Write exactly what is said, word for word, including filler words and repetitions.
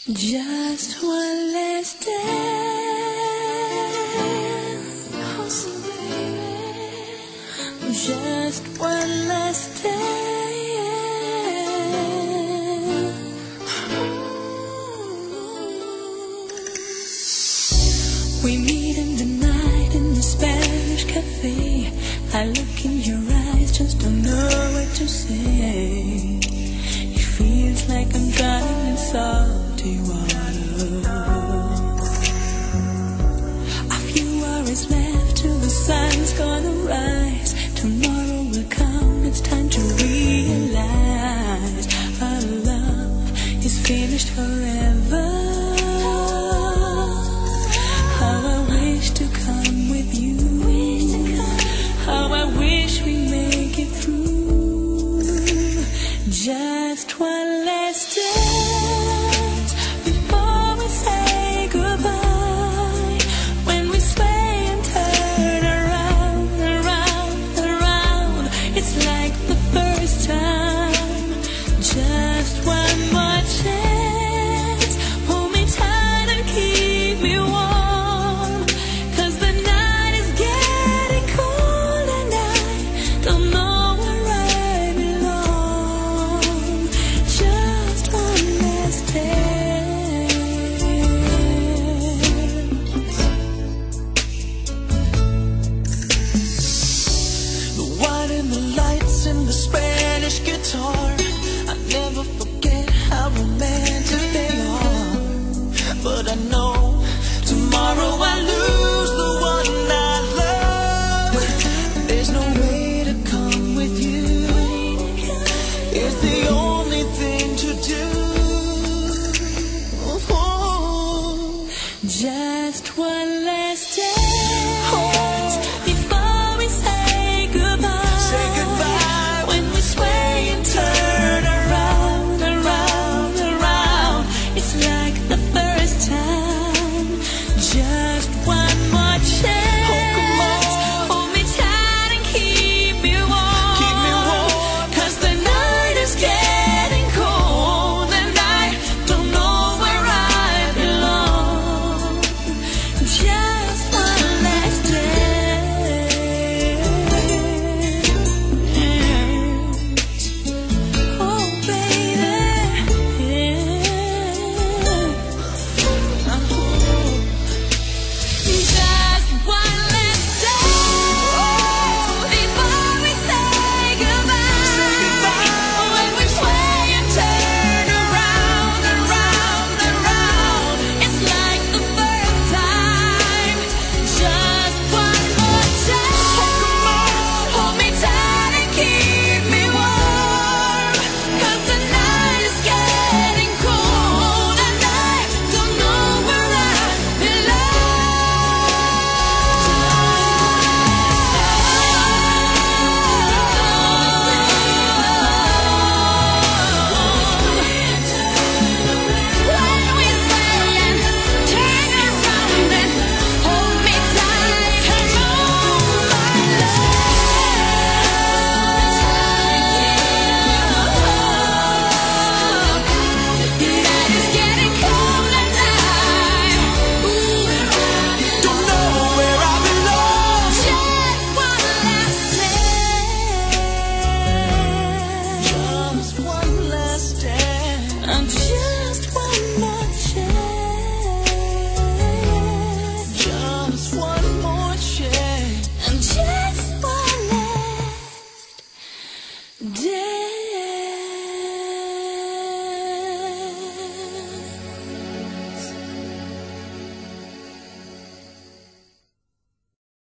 Just one last dance, oh, so baby. Just one last dance. We meet in the night in the Spanish cafe. I look in your eyes, just don't know what to say. It feels like I'm drowning in salty water. A few hours left till the sun's gonna rise. Tomorrow will come, it's time to realize our love is finished forever. How I wish to come with you. How I wish we make it through. Just one last dance before we say goodbye. When we sway and turn around, around, around, it's like the first time. Just one more chance. Hold me tight and keep me warm, 'cause the night is getting cold and I don't know where I belong. Just one last dance. The wine and the lights and the Spanish guitar, I never forget how romantic they are. But I know tomorrow I lose the one I love. There's no way to come with you. It's the only thing to do. Just one last dance before we say goodbye. Say goodbye. When we sway and turn around, around, around, it's like the first time. Just one more chance. Oh, come on. Hold me tight and keep me warm. Keep me warm. 'Cause the night is getting cold and I don't know where I belong. Just one last dance. Oh, baby. Just one last dance before we say goodbye. When we sway and turn around, around, around, it's like the first time. Just one more chance. Hold me tight and keep me warm, 'cause the night is getting cold and I don't know where I When we sway and turn around and hold me tight, come on, my love. The night is getting cold and I don't know where I belong. Just one last dance. Just one last dance. And just one more chance. Just one more chance. And just one last dance.